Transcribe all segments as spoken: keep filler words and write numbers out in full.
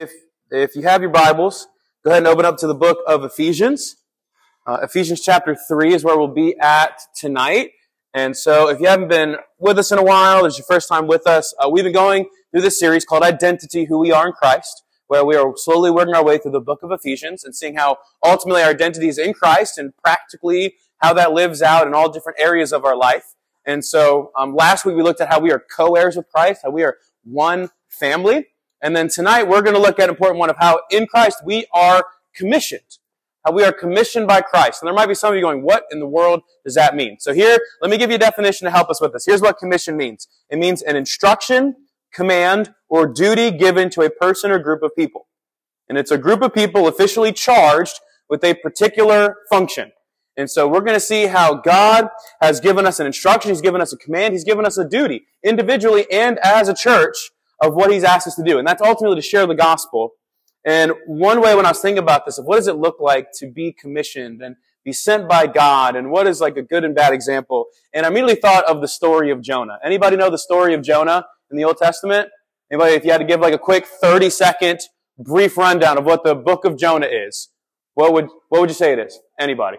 If, if you have your Bibles, go ahead and open up to the book of Ephesians. Uh, Ephesians chapter three is where we'll be at tonight. And so if you haven't been with us in a while, this is your first time with us, uh, we've been going through this series called Identity, Who We Are in Christ, where we are slowly working our way through the book of Ephesians and seeing how ultimately our identity is in Christ and practically how that lives out in all different areas of our life. And so um, last week we looked at how we are co-heirs with Christ, how we are one family. And then tonight we're going to look at an important one of how in Christ we are commissioned. How we are commissioned by Christ. And there might be some of you going, what in the world does that mean? So here, let me give you a definition to help us with this. Here's what commission means. It means an instruction, command, or duty given to a person or group of people. And it's a group of people officially charged with a particular function. And so we're going to see how God has given us an instruction, He's given us a command, He's given us a duty, individually and as a church, of what He's asked us to do. And that's ultimately to share the gospel. And one way when I was thinking about this, of what does it look like to be commissioned and be sent by God, and what is like a good and bad example? And I immediately thought of the story of Jonah. Anybody know the story of Jonah in the Old Testament? Anybody, if you had to give like a quick thirty second brief rundown of what the book of Jonah is, what would, what would you say it is? Anybody?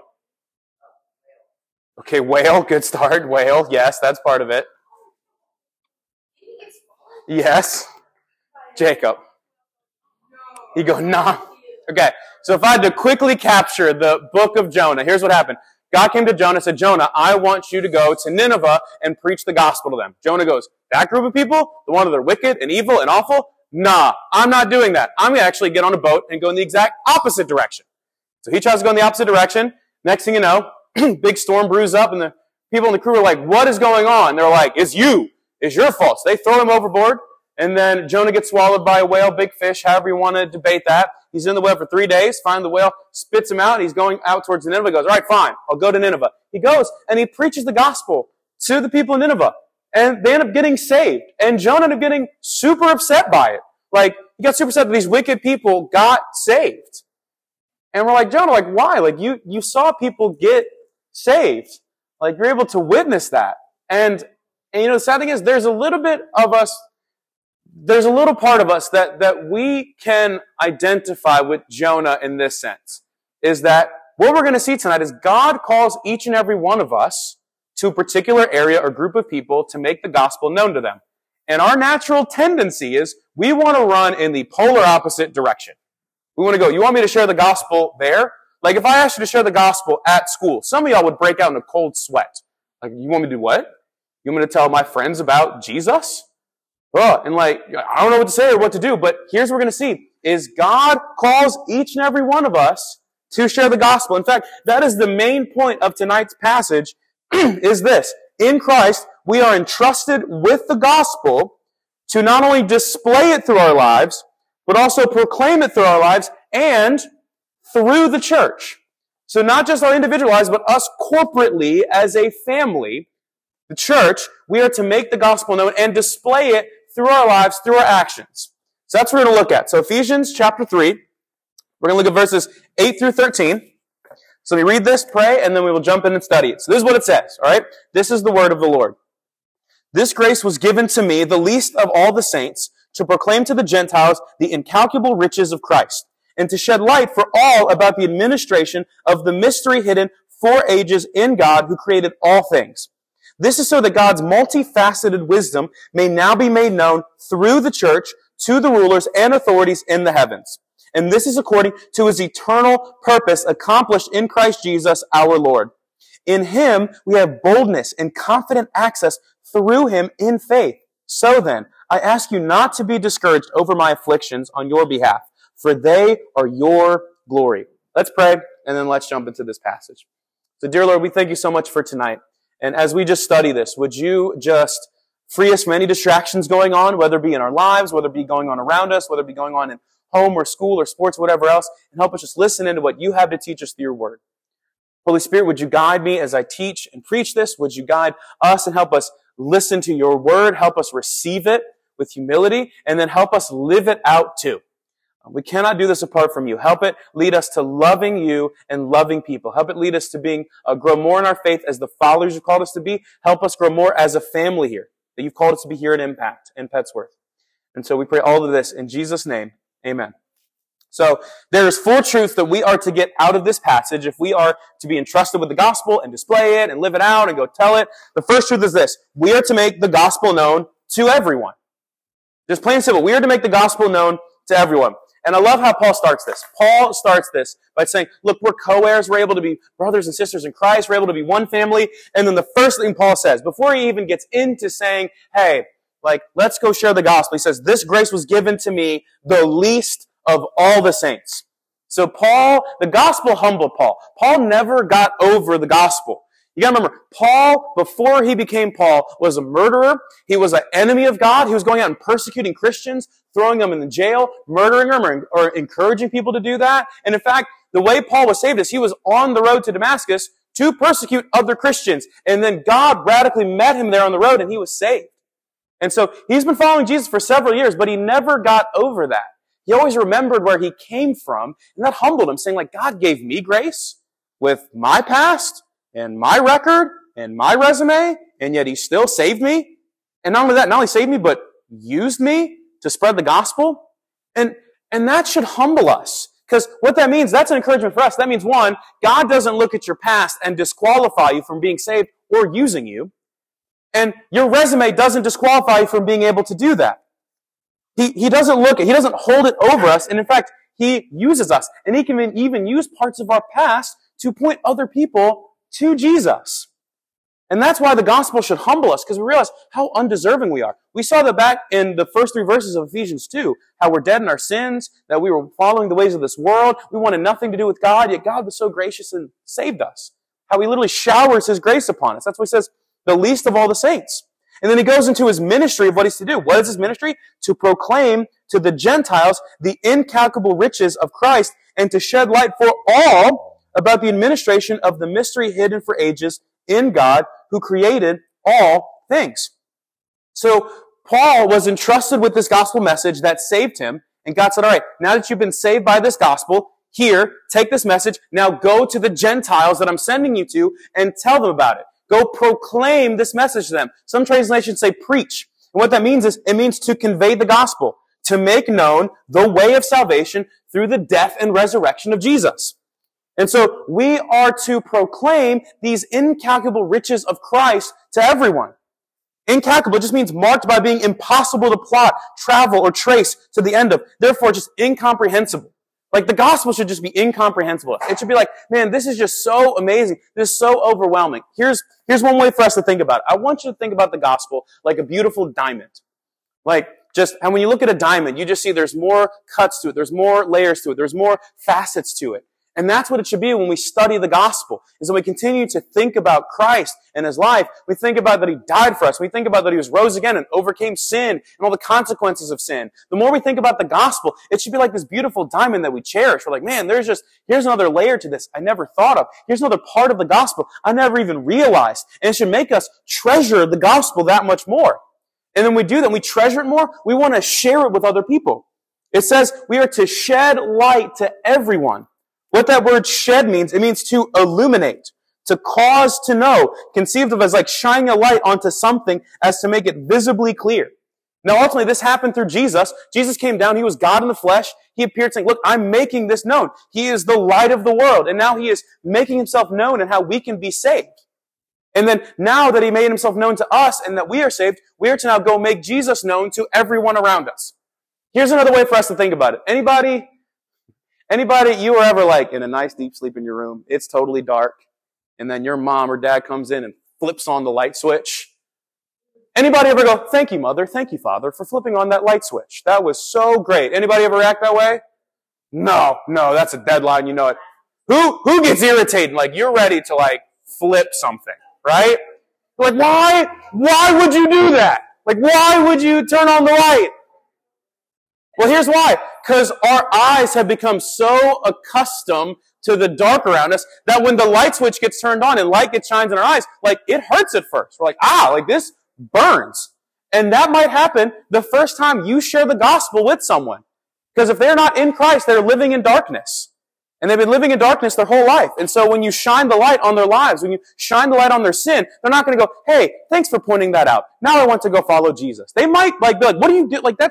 Okay, whale, good start. Whale, yes, that's part of it. Yes. Jacob. You go, nah. Okay, so if I had to quickly capture the book of Jonah, here's what happened. God came to Jonah and said, Jonah, I want you to go to Nineveh and preach the gospel to them. Jonah goes, that group of people, the one that are wicked and evil and awful? Nah, I'm not doing that. I'm going to actually get on a boat and go in the exact opposite direction. So he tries to go in the opposite direction. Next thing you know, big storm brews up, and the people in the crew are like, what is going on? They're like, it's you. It's your fault. So they throw him overboard, and then Jonah gets swallowed by a whale, big fish, however you want to debate that. He's in the whale for three days, finds the whale, spits him out, and he's going out towards Nineveh. He goes, all right, fine, I'll go to Nineveh. He goes, and he preaches the gospel to the people in Nineveh, and they end up getting saved. And Jonah ended up getting super upset by it. Like, he got super upset that these wicked people got saved. And we're like, Jonah, like, why? Like, you, you saw people get saved. Like, you're able to witness that. And, and you know, the sad thing is, there's a little bit of us, there's a little part of us that, that we can identify with Jonah in this sense. Is that what we're going to see tonight is God calls each and every one of us to a particular area or group of people to make the gospel known to them. And our natural tendency is we want to run in the polar opposite direction. We want to go, you want me to share the gospel there? Like, if I asked you to share the gospel at school, some of y'all would break out in a cold sweat. Like, you want me to do what? You want me to tell my friends about Jesus? Oh, and like, I don't know what to say or what to do, but here's what we're going to see, is God calls each and every one of us to share the gospel. In fact, that is the main point of tonight's passage, is this. In Christ, we are entrusted with the gospel to not only display it through our lives, but also proclaim it through our lives and through the church. So not just our individual lives, but us corporately as a family, the church, we are to make the gospel known and display it through our lives, through our actions. So that's what we're going to look at. So Ephesians chapter three, we're going to look at verses eight through thirteen. So we read this, pray, and then we will jump in and study it. So this is what it says, all right? This is the word of the Lord. This grace was given to me, the least of all the saints, to proclaim to the Gentiles the incalculable riches of Christ, and to shed light for all about the administration of the mystery hidden for ages in God who created all things. This is so that God's multifaceted wisdom may now be made known through the church to the rulers and authorities in the heavens. And this is according to His eternal purpose accomplished in Christ Jesus our Lord. In Him we have boldness and confident access through Him in faith. So then, I ask you not to be discouraged over my afflictions on your behalf, for they are your glory. Let's pray, and then let's jump into this passage. So, dear Lord, we thank you so much for tonight. And as we just study this, would you just free us from any distractions going on, whether it be in our lives, whether it be going on around us, whether it be going on in home or school or sports, whatever else, and help us just listen into what you have to teach us through your word. Holy Spirit, would you guide me as I teach and preach this? Would you guide us and help us listen to your word, help us receive it with humility, and then help us live it out too. We cannot do this apart from you. Help it lead us to loving you and loving people. Help it lead us to being uh, grow more in our faith as the followers you've called us to be. Help us grow more as a family here, that you've called us to be here at Impact in Petsworth. And so we pray all of this in Jesus' name. Amen. So there is full truth that we are to get out of this passage if we are to be entrusted with the gospel and display it and live it out and go tell it. The first truth is this. We are to make the gospel known to everyone. Just plain and simple. We are to make the gospel known to everyone. And I love how Paul starts this. Paul starts this by saying, look, we're co-heirs. We're able to be brothers and sisters in Christ. We're able to be one family. And then the first thing Paul says, before he even gets into saying, hey, like, let's go share the gospel, he says, this grace was given to me, the least of all the saints. So Paul, the gospel humbled Paul. Paul never got over the gospel. You gotta remember, Paul, before he became Paul, was a murderer. He was an enemy of God. He was going out and persecuting Christians, throwing them in the jail, murdering them, or, or encouraging people to do that. And in fact, the way Paul was saved is he was on the road to Damascus to persecute other Christians. And then God radically met him there on the road, and he was saved. And so he's been following Jesus for several years, but he never got over that. He always remembered where he came from, and that humbled him, saying, like, God gave me grace with my past and my record and my resume, and yet he still saved me. And not only that, not only saved me, but used me to spread the gospel. And, and that should humble us. Because what that means, that's an encouragement for us. That means, one, God doesn't look at your past and disqualify you from being saved or using you. And your resume doesn't disqualify you from being able to do that. He, he doesn't look at, he doesn't hold it over us. And in fact, he uses us. And he can even use parts of our past to point other people to Jesus. And that's why the gospel should humble us, because we realize how undeserving we are. We saw that back in the first three verses of Ephesians two, how we're dead in our sins, that we were following the ways of this world. We wanted nothing to do with God, yet God was so gracious and saved us. How he literally showers his grace upon us. That's why he says, the least of all the saints. And then he goes into his ministry of what he's to do. What is his ministry? To proclaim to the Gentiles the incalculable riches of Christ and to shed light for all about the administration of the mystery hidden for ages in God who created all things. So Paul was entrusted with this gospel message that saved him, and God said, all right, now that you've been saved by this gospel, here, take this message, now go to the Gentiles that I'm sending you to and tell them about it. Go proclaim this message to them. Some translations say preach. And what that means is, it means to convey the gospel, to make known the way of salvation through the death and resurrection of Jesus. And so we are to proclaim these incalculable riches of Christ to everyone. Incalculable just means marked by being impossible to plot, travel, or trace to the end of. Therefore, just incomprehensible. Like the gospel should just be incomprehensible. It should be like, man, this is just so amazing. This is so overwhelming. Here's, here's one way for us to think about it. I want you to think about the gospel like a beautiful diamond. Like just, and when you look at a diamond, you just see there's more cuts to it. There's more layers to it. There's more facets to it. And that's what it should be when we study the gospel, is that we continue to think about Christ and his life. We think about that he died for us. We think about that he was rose again and overcame sin and all the consequences of sin. The more we think about the gospel, it should be like this beautiful diamond that we cherish. We're like, man, there's just, here's another layer to this I never thought of. Here's another part of the gospel I never even realized. And it should make us treasure the gospel that much more. And then we do that, we treasure it more, we want to share it with other people. It says we are to shed light to everyone. What that word shed means, it means to illuminate, to cause to know, conceived of as like shining a light onto something as to make it visibly clear. Now ultimately this happened through Jesus. Jesus came down, he was God in the flesh. He appeared saying, look, I'm making this known. He is the light of the world. And now he is making himself known and how we can be saved. And then now that he made himself known to us and that we are saved, we are to now go make Jesus known to everyone around us. Here's another way for us to think about it. Anybody... Anybody, you were ever like in a nice deep sleep in your room, it's totally dark, and then your mom or dad comes in and flips on the light switch? Anybody ever go, thank you, mother, thank you, father, for flipping on that light switch? That was so great. Anybody ever act that way? No, no, that's a deadline, you know it. Who, who gets irritated? Like you're ready to like flip something, right? Like why, why would you do that? Like why would you turn on the light? Well, here's why. Because our eyes have become so accustomed to the dark around us that when the light switch gets turned on and light gets shines in our eyes, like it hurts at first. We're like, ah, like this burns. And that might happen the first time you share the gospel with someone. Because if they're not in Christ, they're living in darkness. And they've been living in darkness their whole life. And so when you shine the light on their lives, when you shine the light on their sin, they're not going to go, hey, thanks for pointing that out. Now I want to go follow Jesus. They might like be like, what do you do? Like that's,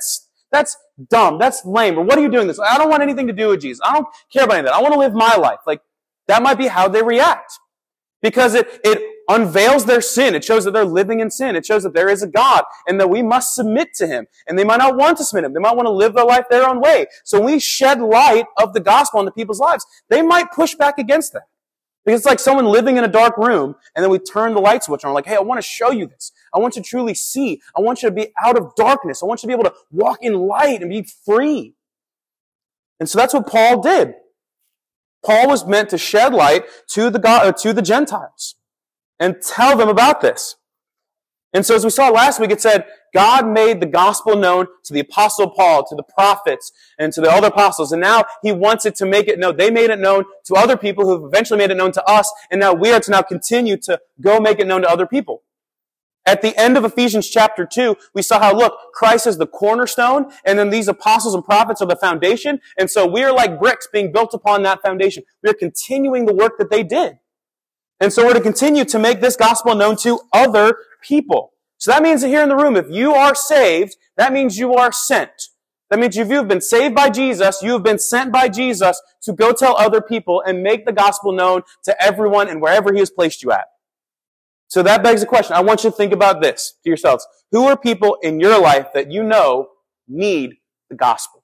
that's dumb. That's lame. Or what are you doing this? I don't want anything to do with Jesus. I don't care about any of that. I want to live my life. Like, that might be how they react. Because it, it unveils their sin. It shows that they're living in sin. It shows that there is a God and that we must submit to Him. And they might not want to submit to Him. They might want to live their life their own way. So when we shed light of the gospel into people's lives, they might push back against that. Because it's like someone living in a dark room and then we turn the light switch on. We're like, hey, I want to show you this. I want you to truly see. I want you to be out of darkness. I want you to be able to walk in light and be free. And so that's what Paul did. Paul was meant to shed light to the God, uh, to the Gentiles and tell them about this. And so as we saw last week, it said God made the gospel known to the apostle Paul, to the prophets, and to the other apostles. And now He wants it to make it known. They made it known to other people who have eventually made it known to us. And now we are to now continue to go make it known to other people. At the end of Ephesians chapter two, we saw how, look, Christ is the cornerstone, and then these apostles and prophets are the foundation. And so we are like bricks being built upon that foundation. We are continuing the work that they did. And so we're to continue to make this gospel known to other people. So that means that here in the room, if you are saved, that means you are sent. That means if you've been saved by Jesus, you have been sent by Jesus to go tell other people and make the gospel known to everyone and wherever He has placed you at. So that begs the question. I want you to think about this to yourselves. Who are people in your life that you know need the gospel?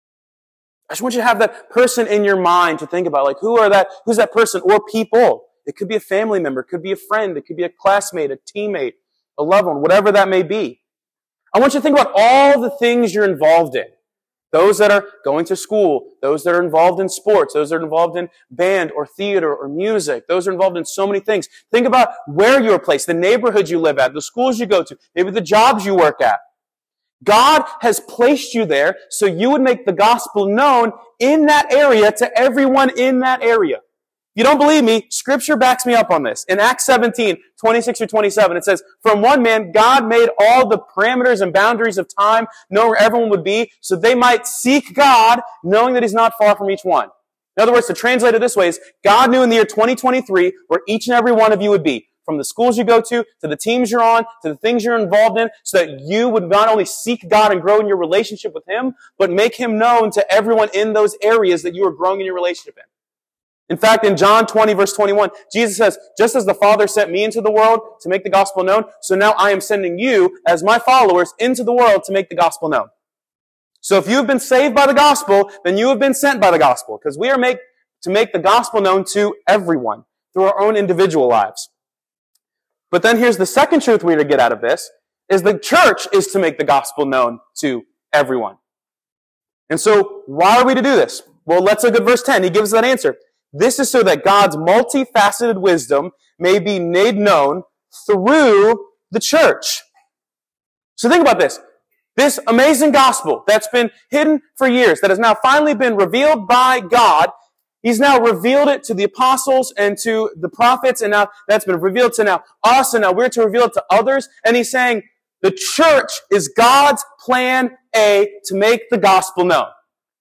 I just want you to have that person in your mind to think about. Like, who are that? Who's that person or people? It could be a family member. It could be a friend. It could be a classmate, a teammate, a loved one, whatever that may be. I want you to think about all the things you're involved in. Those that are going to school, those that are involved in sports, those that are involved in band or theater or music, those are involved in so many things. Think about where you are placed, the neighborhood you live at, the schools you go to, maybe the jobs you work at. God has placed you there so you would make the gospel known in that area to everyone in that area. If you don't believe me, Scripture backs me up on this. In Acts seventeen, twenty-six through twenty-seven, it says, from one man, God made all the parameters and boundaries of time, knowing where everyone would be, so they might seek God, knowing that He's not far from each one. In other words, to translate it this way is, God knew in the year twenty twenty-three where each and every one of you would be, from the schools you go to, to the teams you're on, to the things you're involved in, so that you would not only seek God and grow in your relationship with Him, but make Him known to everyone in those areas that you are growing in your relationship in. In fact, in John twenty, verse twenty-one, Jesus says, just as the Father sent me into the world to make the gospel known, so now I am sending you, as my followers, into the world to make the gospel known. So if you have been saved by the gospel, then you have been sent by the gospel, because we are made to make the gospel known to everyone through our own individual lives. But then here's the second truth we're to get out of this, is the church is to make the gospel known to everyone. And so, why are we to do this? Well, let's look at verse ten. He gives that answer. This is so that God's multifaceted wisdom may be made known through the church. So think about this. This amazing gospel that's been hidden for years, that has now finally been revealed by God, He's now revealed it to the apostles and to the prophets, and now that's been revealed to now us, and now we're to reveal it to others. And He's saying the church is God's plan A to make the gospel known.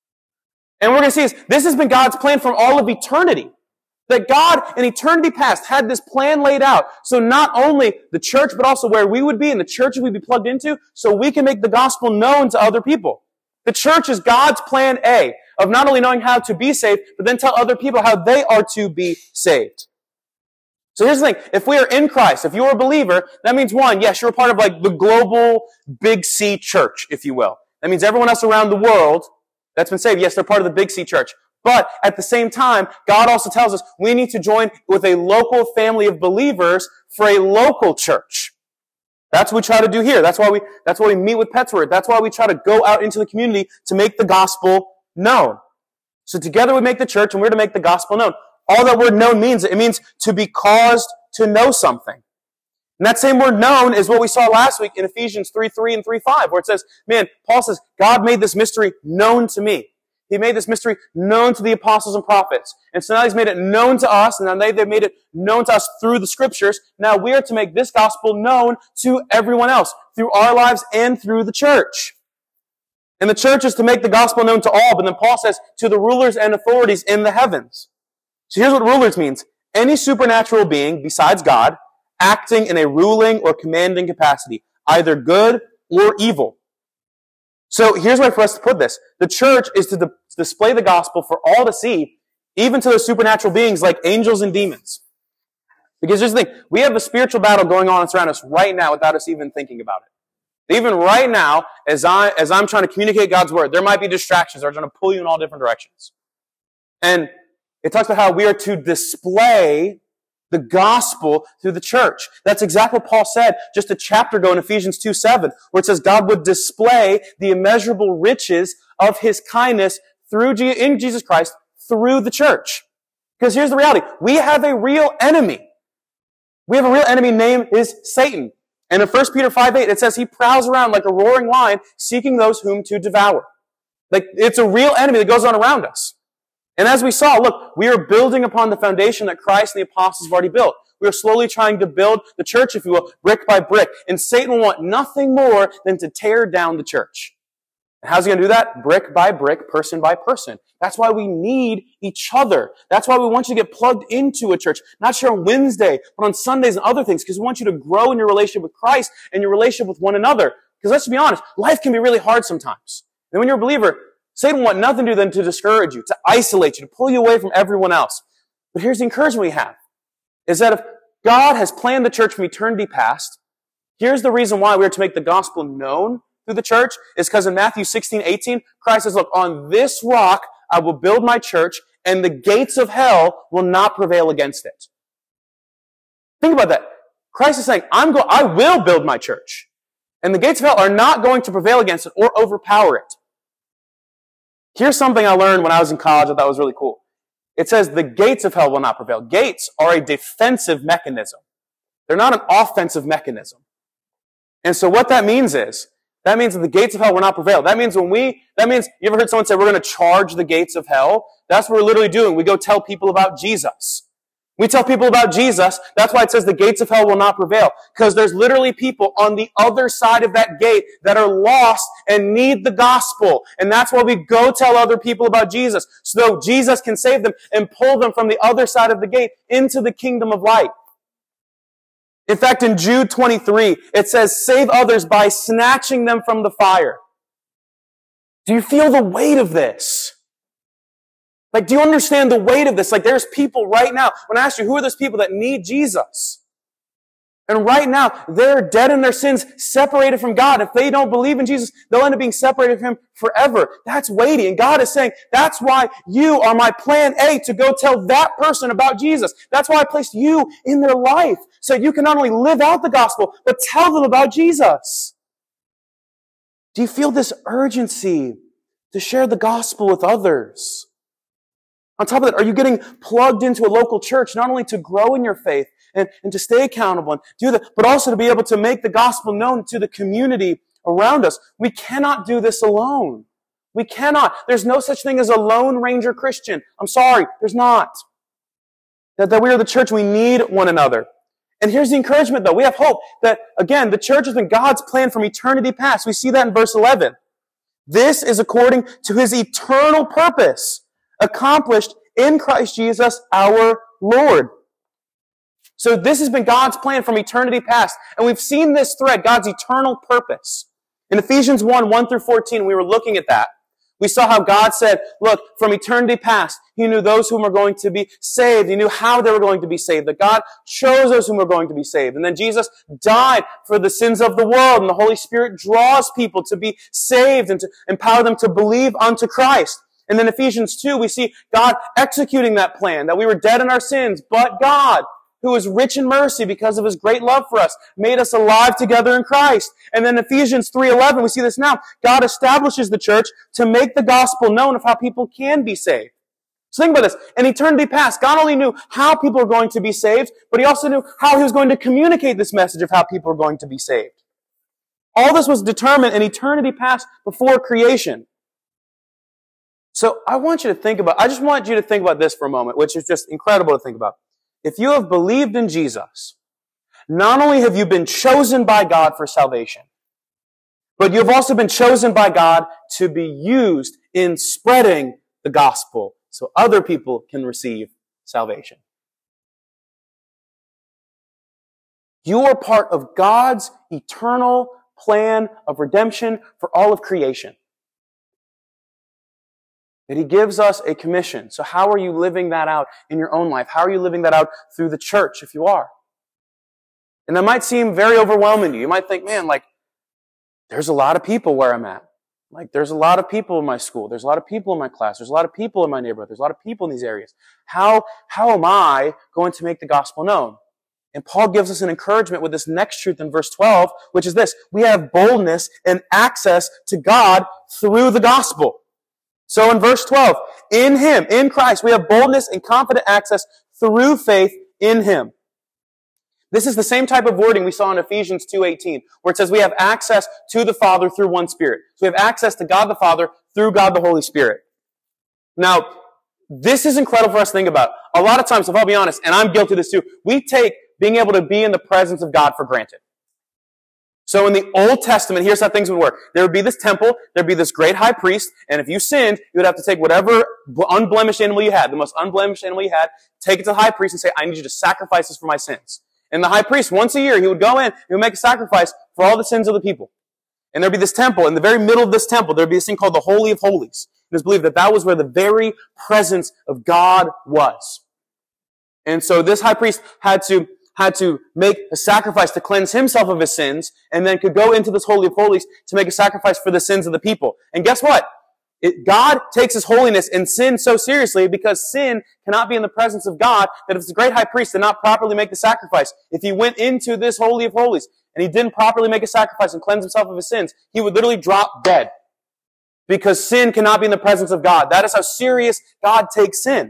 And what we're going to see is this has been God's plan from all of eternity. That God in eternity past had this plan laid out. So not only the church, but also where we would be and the church we'd be plugged into, so we can make the gospel known to other people. The church is God's plan A of not only knowing how to be saved, but then tell other people how they are to be saved. So here's the thing. If we are in Christ, if you're a believer, that means one, yes, you're a part of like the global big C church, if you will. That means everyone else around the world that's been saved, yes, they're part of the Big C church. But at the same time, God also tells us we need to join with a local family of believers for a local church. That's what we try to do here. That's why we, that's why we meet with Petsword. That's why we try to go out into the community to make the gospel known. So together we make the church and we're to make the gospel known. All that word known means, it means to be caused to know something. And that same word known is what we saw last week in Ephesians three three and three five, where it says, man, Paul says, God made this mystery known to me. He made this mystery known to the apostles and prophets. And so now He's made it known to us, and now they've made it known to us through the Scriptures. Now we are to make this gospel known to everyone else, through our lives and through the church. And the church is to make the gospel known to all, but then Paul says, to the rulers and authorities in the heavens. So here's what rulers means. Any supernatural being besides God, acting in a ruling or commanding capacity, either good or evil. So here's why for us to put this. The church is to di- display the gospel for all to see, even to those supernatural beings like angels and demons. Because here's the thing, we have a spiritual battle going on around us right now without us even thinking about it. Even right now, as, I, as I'm trying to communicate God's word, there might be distractions that are trying to pull you in all different directions. And it talks about how we are to display the gospel through the church. That's exactly what Paul said just a chapter ago in Ephesians two seven, where it says God would display the immeasurable riches of his kindness through in Jesus Christ through the church. Because here's the reality. We have a real enemy. We have a real enemy named is Satan. And in First Peter five eight, it says he prowls around like a roaring lion, seeking those whom to devour. Like, it's a real enemy that goes on around us. And as we saw, look, we are building upon the foundation that Christ and the apostles have already built. We are slowly trying to build the church, if you will, brick by brick. And Satan will want nothing more than to tear down the church. And how's he going to do that? Brick by brick, person by person. That's why we need each other. That's why we want you to get plugged into a church. Not sure on Wednesday, but on Sundays and other things, because we want you to grow in your relationship with Christ and your relationship with one another. Because let's be honest, life can be really hard sometimes. And when you're a believer, Satan wants nothing to do than to discourage you, to isolate you, to pull you away from everyone else. But here's the encouragement we have, is that if God has planned the church from eternity past, here's the reason why we are to make the gospel known through the church, is because in Matthew sixteen eighteen, Christ says, look, on this rock I will build my church, and the gates of hell will not prevail against it. Think about that. Christ is saying, I'm go- I will build my church, and the gates of hell are not going to prevail against it or overpower it. Here's something I learned when I was in college that was really cool. It says the gates of hell will not prevail. Gates are a defensive mechanism. They're not an offensive mechanism. And so what that means is, that means that the gates of hell will not prevail. That means when we, that means, you ever heard someone say, we're going to charge the gates of hell? That's what we're literally doing. We go tell people about Jesus. We tell people about Jesus. That's why it says the gates of hell will not prevail. Because there's literally people on the other side of that gate that are lost and need the gospel. And that's why we go tell other people about Jesus. So Jesus can save them and pull them from the other side of the gate into the kingdom of light. In fact, in Jude twenty-three, it says, save others by snatching them from the fire. Do you feel the weight of this? Like, do you understand the weight of this? Like, there's people right now, when I ask you, who are those people that need Jesus? And right now, they're dead in their sins, separated from God. If they don't believe in Jesus, they'll end up being separated from Him forever. That's weighty. And God is saying, that's why you are my plan A, to go tell that person about Jesus. That's why I placed you in their life, so you can not only live out the gospel, but tell them about Jesus. Do you feel this urgency to share the gospel with others? On top of that, are you getting plugged into a local church, not only to grow in your faith and, and to stay accountable and do that, but also to be able to make the gospel known to the community around us? We cannot do this alone. We cannot. There's no such thing as a Lone Ranger Christian. I'm sorry, there's not. That, that we are the church, we need one another. And here's the encouragement, though. We have hope that, again, the church has been God's plan from eternity past. We see that in verse eleven. This is according to His eternal purpose, accomplished in Christ Jesus our Lord. So this has been God's plan from eternity past. And we've seen this thread, God's eternal purpose. In Ephesians one, one through fourteen, we were looking at that. We saw how God said, look, from eternity past, He knew those whom were going to be saved. He knew how they were going to be saved. That God chose those whom were going to be saved. And then Jesus died for the sins of the world. And the Holy Spirit draws people to be saved and to empower them to believe unto Christ. And then Ephesians two, we see God executing that plan, that we were dead in our sins, but God, who is rich in mercy because of His great love for us, made us alive together in Christ. And then Ephesians three eleven, we see this now. God establishes the church to make the gospel known of how people can be saved. So think about this. In eternity past, God only knew how people are going to be saved, but He also knew how He was going to communicate this message of how people are going to be saved. All this was determined in eternity past before creation. So I want you to think about, I just want you to think about this for a moment, which is just incredible to think about. If you have believed in Jesus, not only have you been chosen by God for salvation, but you've also been chosen by God to be used in spreading the gospel so other people can receive salvation. You are part of God's eternal plan of redemption for all of creation. That he gives us a commission. So how are you living that out in your own life? How are you living that out through the church, if you are? And that might seem very overwhelming to you. You might think, man, like, there's a lot of people where I'm at. Like, there's a lot of people in my school. There's a lot of people in my class. There's a lot of people in my neighborhood. There's a lot of people in these areas. How, how am I going to make the gospel known? And Paul gives us an encouragement with this next truth in verse twelve, which is this: we have boldness and access to God through the gospel. So in verse twelve, in Him, in Christ, we have boldness and confident access through faith in Him. This is the same type of wording we saw in Ephesians two eighteen, where it says we have access to the Father through one Spirit. So we have access to God the Father through God the Holy Spirit. Now, this is incredible for us to think about. A lot of times, if I'll be honest, and I'm guilty of this too, we take being able to be in the presence of God for granted. So in the Old Testament, here's how things would work. There would be this temple, there'd be this great high priest, and if you sinned, you would have to take whatever unblemished animal you had, the most unblemished animal you had, take it to the high priest and say, I need you to sacrifice this for my sins. And the high priest, once a year, he would go in, he would make a sacrifice for all the sins of the people. And there'd be this temple. In the very middle of this temple, there'd be this thing called the Holy of Holies. It was believed that that was where the very presence of God was. And so this high priest had to had to make a sacrifice to cleanse himself of his sins, and then could go into this Holy of Holies to make a sacrifice for the sins of the people. And guess what? It, God takes His holiness and sin so seriously because sin cannot be in the presence of God, that if the great high priest did not properly make the sacrifice, if he went into this Holy of Holies and he didn't properly make a sacrifice and cleanse himself of his sins, he would literally drop dead. Because sin cannot be in the presence of God. That is how serious God takes sin.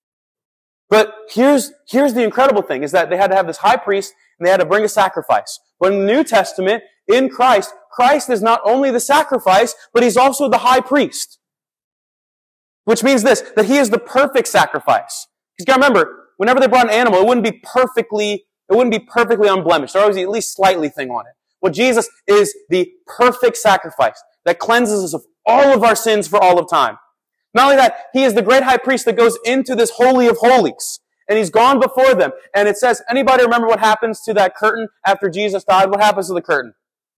But here's, here's the incredible thing, is that they had to have this high priest and they had to bring a sacrifice. But in the New Testament, in Christ, Christ is not only the sacrifice, but He's also the high priest. Which means this, that He is the perfect sacrifice. Because you gotta remember, whenever they brought an animal, it wouldn't be perfectly, it wouldn't be perfectly unblemished. There would always be at least slightly thing on it. Well, Jesus is the perfect sacrifice that cleanses us of all of our sins for all of time. Not only that, He is the great high priest that goes into this Holy of Holies. And He's gone before them. And it says, anybody remember what happens to that curtain after Jesus died? What happens to the curtain?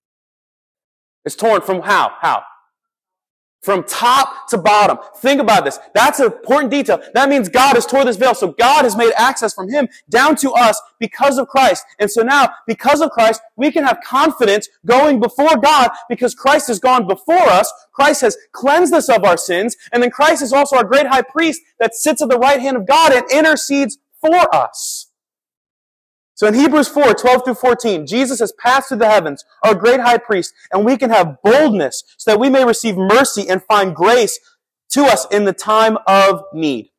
It's torn from how? How? From top to bottom. Think about this. That's an important detail. That means God has torn this veil. So God has made access from Him down to us because of Christ. And so now, because of Christ, we can have confidence going before God because Christ has gone before us. Christ has cleansed us of our sins. And then Christ is also our great high priest that sits at the right hand of God and intercedes for us. So in Hebrews four, twelve through fourteen, Jesus has passed through the heavens, our great high priest, and we can have boldness so that we may receive mercy and find grace to us in the time of need.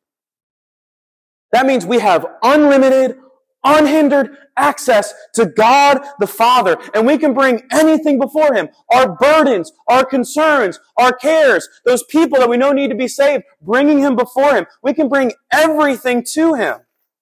That means we have unlimited, unhindered access to God the Father, and we can bring anything before Him. Our burdens, our concerns, our cares, those people that we know need to be saved, bringing Him before Him. We can bring everything to Him.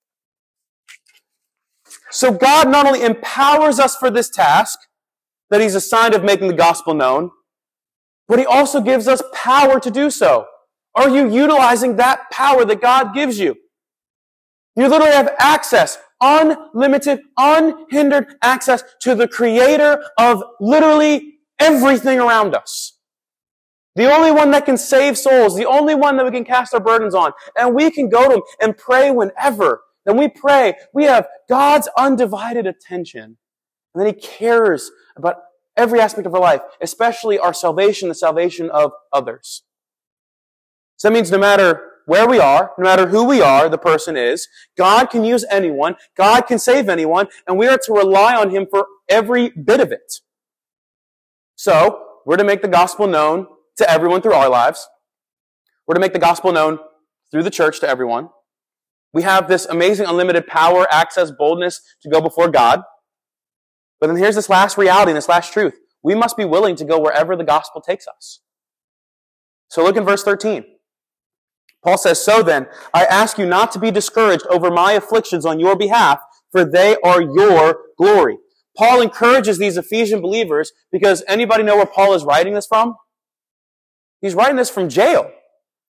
So God not only empowers us for this task that He's assigned of making the gospel known, but He also gives us power to do so. Are you utilizing that power that God gives you? You literally have access, unlimited, unhindered access to the Creator of literally everything around us. The only one that can save souls, the only one that we can cast our burdens on. And we can go to Him and pray whenever. And we pray, we have God's undivided attention. And then He cares about every aspect of our life, especially our salvation, the salvation of others. So that means no matter where we are, no matter who we are, the person is, God can use anyone, God can save anyone, and we are to rely on Him for every bit of it. So, we're to make the gospel known to everyone through our lives. We're to make the gospel known through the church to everyone. We have this amazing unlimited power, access, boldness to go before God. But then here's this last reality and this last truth. We must be willing to go wherever the gospel takes us. So look in verse thirteen. Paul says, so then, I ask you not to be discouraged over my afflictions on your behalf, for they are your glory. Paul encourages these Ephesian believers because anybody know where Paul is writing this from? He's writing this from jail.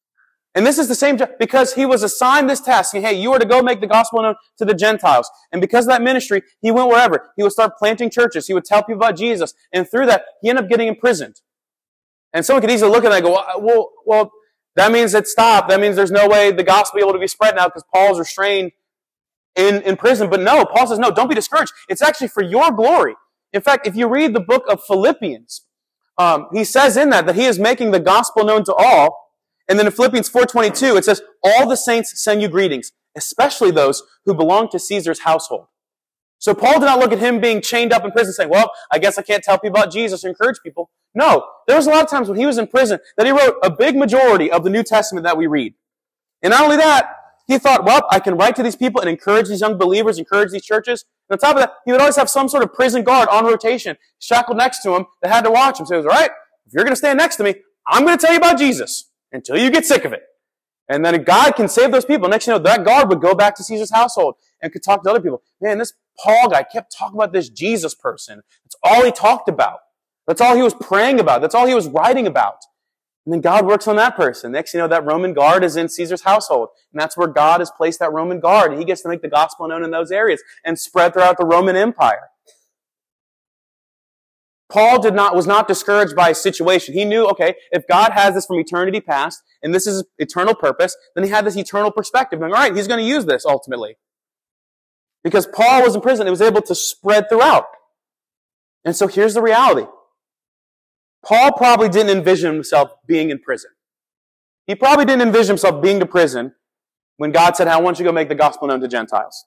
And this is the same job, because he was assigned this task. Hey, you are to go make the gospel known to the Gentiles. And because of that ministry, he went wherever. He would start planting churches. He would tell people about Jesus. And through that, he ended up getting imprisoned. And someone could easily look at that and go, well, well, that means it stopped. That means there's no way the gospel will be able to be spread now because Paul's restrained in, in prison. But no, Paul says, no, don't be discouraged. It's actually for your glory. In fact, if you read the book of Philippians, um, he says in that that he is making the gospel known to all. And then in Philippians four twenty-two, it says, all the saints send you greetings, especially those who belong to Caesar's household. So Paul did not look at him being chained up in prison saying, well, I guess I can't tell people about Jesus or encourage people. No, there was a lot of times when he was in prison that he wrote a big majority of the New Testament that we read. And not only that, he thought, well, I can write to these people and encourage these young believers, encourage these churches. And on top of that, he would always have some sort of prison guard on rotation, shackled next to him that had to watch him. So he was, all right, if you're going to stand next to me, I'm going to tell you about Jesus until you get sick of it. And then God can save those people. Next thing you know, that guard would go back to Caesar's household and could talk to other people. Man, this Paul guy kept talking about this Jesus person. That's all he talked about. That's all he was praying about. That's all he was writing about. And then God works on that person. Next thing you know, that Roman guard is in Caesar's household. And that's where God has placed that Roman guard. And he gets to make the gospel known in those areas and spread throughout the Roman Empire. Paul did not, was not discouraged by his situation. He knew, okay, if God has this from eternity past, and this is eternal purpose, then he had this eternal perspective. And all right, he's going to use this ultimately. Because Paul was in prison, it was able to spread throughout. And so here's the reality. Paul probably didn't envision himself being in prison. He probably didn't envision himself being in prison when God said, I want you to go make the gospel known to Gentiles.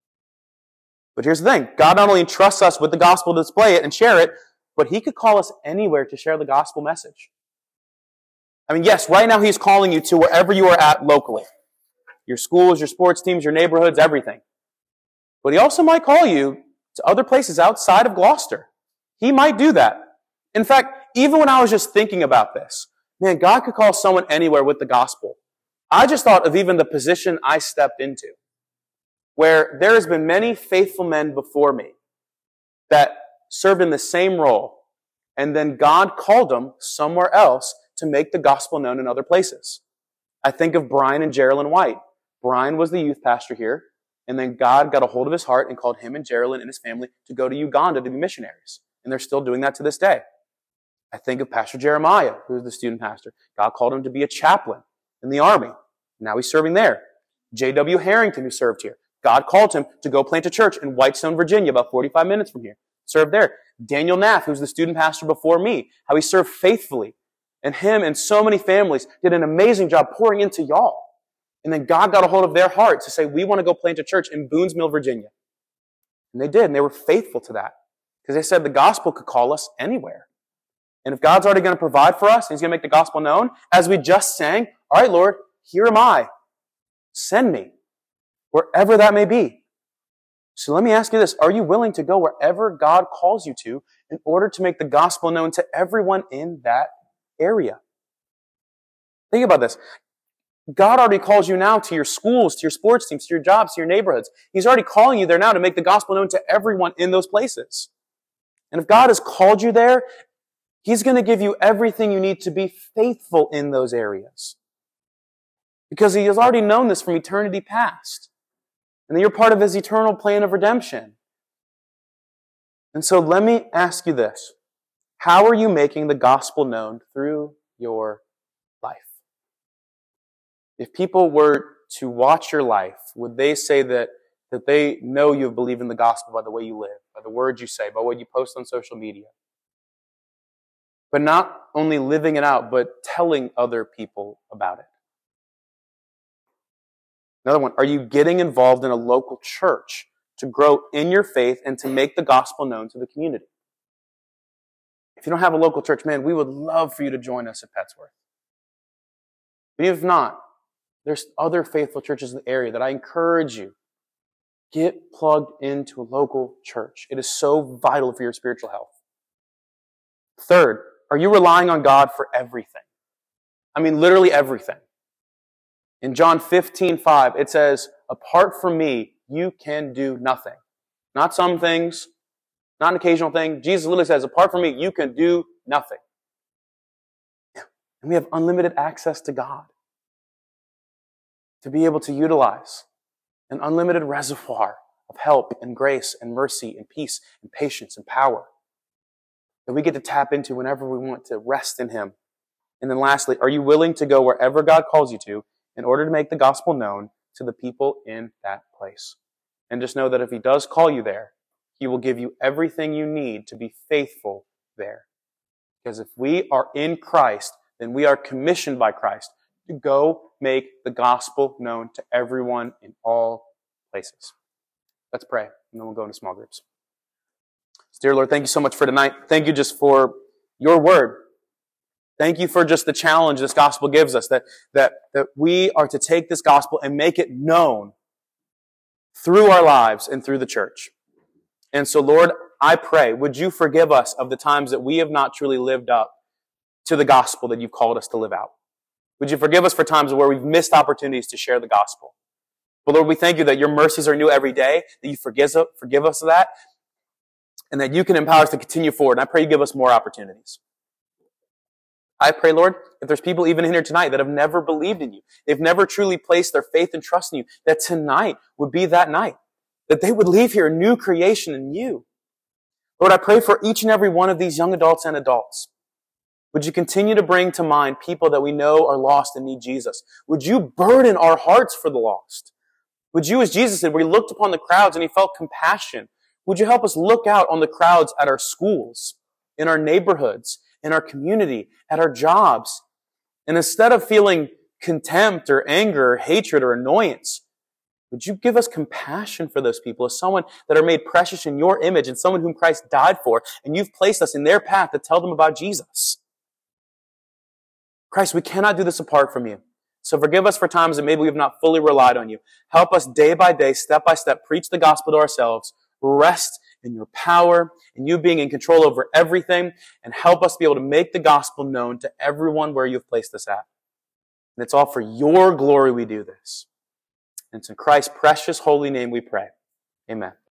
But here's the thing. God not only entrusts us with the gospel to display it and share it, but he could call us anywhere to share the gospel message. I mean, yes, right now he's calling you to wherever you are at locally. Your schools, your sports teams, your neighborhoods, everything. But he also might call you to other places outside of Gloucester. He might do that. In fact, even when I was just thinking about this, man, God could call someone anywhere with the gospel. I just thought of even the position I stepped into, where there has been many faithful men before me that served in the same role, and then God called them somewhere else to make the gospel known in other places. I think of Brian and Geraldine White. Brian was the youth pastor here, and then God got a hold of his heart and called him and Geraldine and his family to go to Uganda to be missionaries. And they're still doing that to this day. I think of Pastor Jeremiah, who is the student pastor. God called him to be a chaplain in the army. Now he's serving there. J W Harrington, who served here. God called him to go plant a church in Whitestone, Virginia, about forty-five minutes from here. Served there. Daniel Naff, who's the student pastor before me, how he served faithfully. And him and so many families did an amazing job pouring into y'all. And then God got a hold of their hearts to say, we want to go plant a church in Boones Mill, Virginia. And they did, and they were faithful to that. Because they said the gospel could call us anywhere. And if God's already going to provide for us, and he's going to make the gospel known, as we just sang, all right, Lord, here am I. Send me, wherever that may be. So let me ask you this. Are you willing to go wherever God calls you to in order to make the gospel known to everyone in that area? Think about this. God already calls you now to your schools, to your sports teams, to your jobs, to your neighborhoods. He's already calling you there now to make the gospel known to everyone in those places. And if God has called you there, he's going to give you everything you need to be faithful in those areas. Because he has already known this from eternity past. And that you're part of his eternal plan of redemption. And so let me ask you this. How are you making the gospel known through your life? If people were to watch your life, would they say that, that they know you believe in the gospel by the way you live, by the words you say, by what you post on social media? But not only living it out, but telling other people about it. Another one, are you getting involved in a local church to grow in your faith and to make the gospel known to the community? If you don't have a local church, man, we would love for you to join us at Petsworth. But if not, there's other faithful churches in the area that I encourage you. Get plugged into a local church. It is so vital for your spiritual health. Third, are you relying on God for everything? I mean, literally everything. In John fifteen five, it says, apart from me, you can do nothing. Not some things, not an occasional thing. Jesus literally says, apart from me, you can do nothing. And we have unlimited access to God. to be able to utilize an unlimited reservoir of help and grace and mercy and peace and patience and power that we get to tap into whenever we want to rest in Him. And then lastly, are you willing to go wherever God calls you to in order to make the gospel known to the people in that place? And just know that if He does call you there, He will give you everything you need to be faithful there. Because if we are in Christ, then we are commissioned by Christ to go make the gospel known to everyone in all places. Let's pray, and then we'll go into small groups. Dear Lord, thank you so much for tonight. Thank you just for your word. Thank you for just the challenge this gospel gives us, that, that, that we are to take this gospel and make it known through our lives and through the church. And so, Lord, I pray, would you forgive us of the times that we have not truly lived up to the gospel that you've called us to live out? Would you forgive us for times where we've missed opportunities to share the gospel? But Lord, we thank you that your mercies are new every day, that you forgive, forgive us of that, and that you can empower us to continue forward. And I pray you give us more opportunities. I pray, Lord, if there's people even in here tonight that have never believed in you, they've never truly placed their faith and trust in you, that tonight would be that night, that they would leave here a new creation in you. Lord, I pray for each and every one of these young adults and adults. Would you continue to bring to mind people that we know are lost and need Jesus? Would you burden our hearts for the lost? Would you, as Jesus did, where He looked upon the crowds and He felt compassion, would you help us look out on the crowds at our schools, in our neighborhoods, in our community, at our jobs? And instead of feeling contempt or anger or hatred or annoyance, would you give us compassion for those people as someone that are made precious in your image and someone whom Christ died for, and you've placed us in their path to tell them about Jesus? Christ, we cannot do this apart from you. So forgive us for times that maybe we have not fully relied on you. Help us day by day, step by step, preach the gospel to ourselves, rest in your power, and you being in control over everything, and help us be able to make the gospel known to everyone where you've placed us at. And it's all for your glory we do this. And it's in Christ's precious holy name we pray. Amen.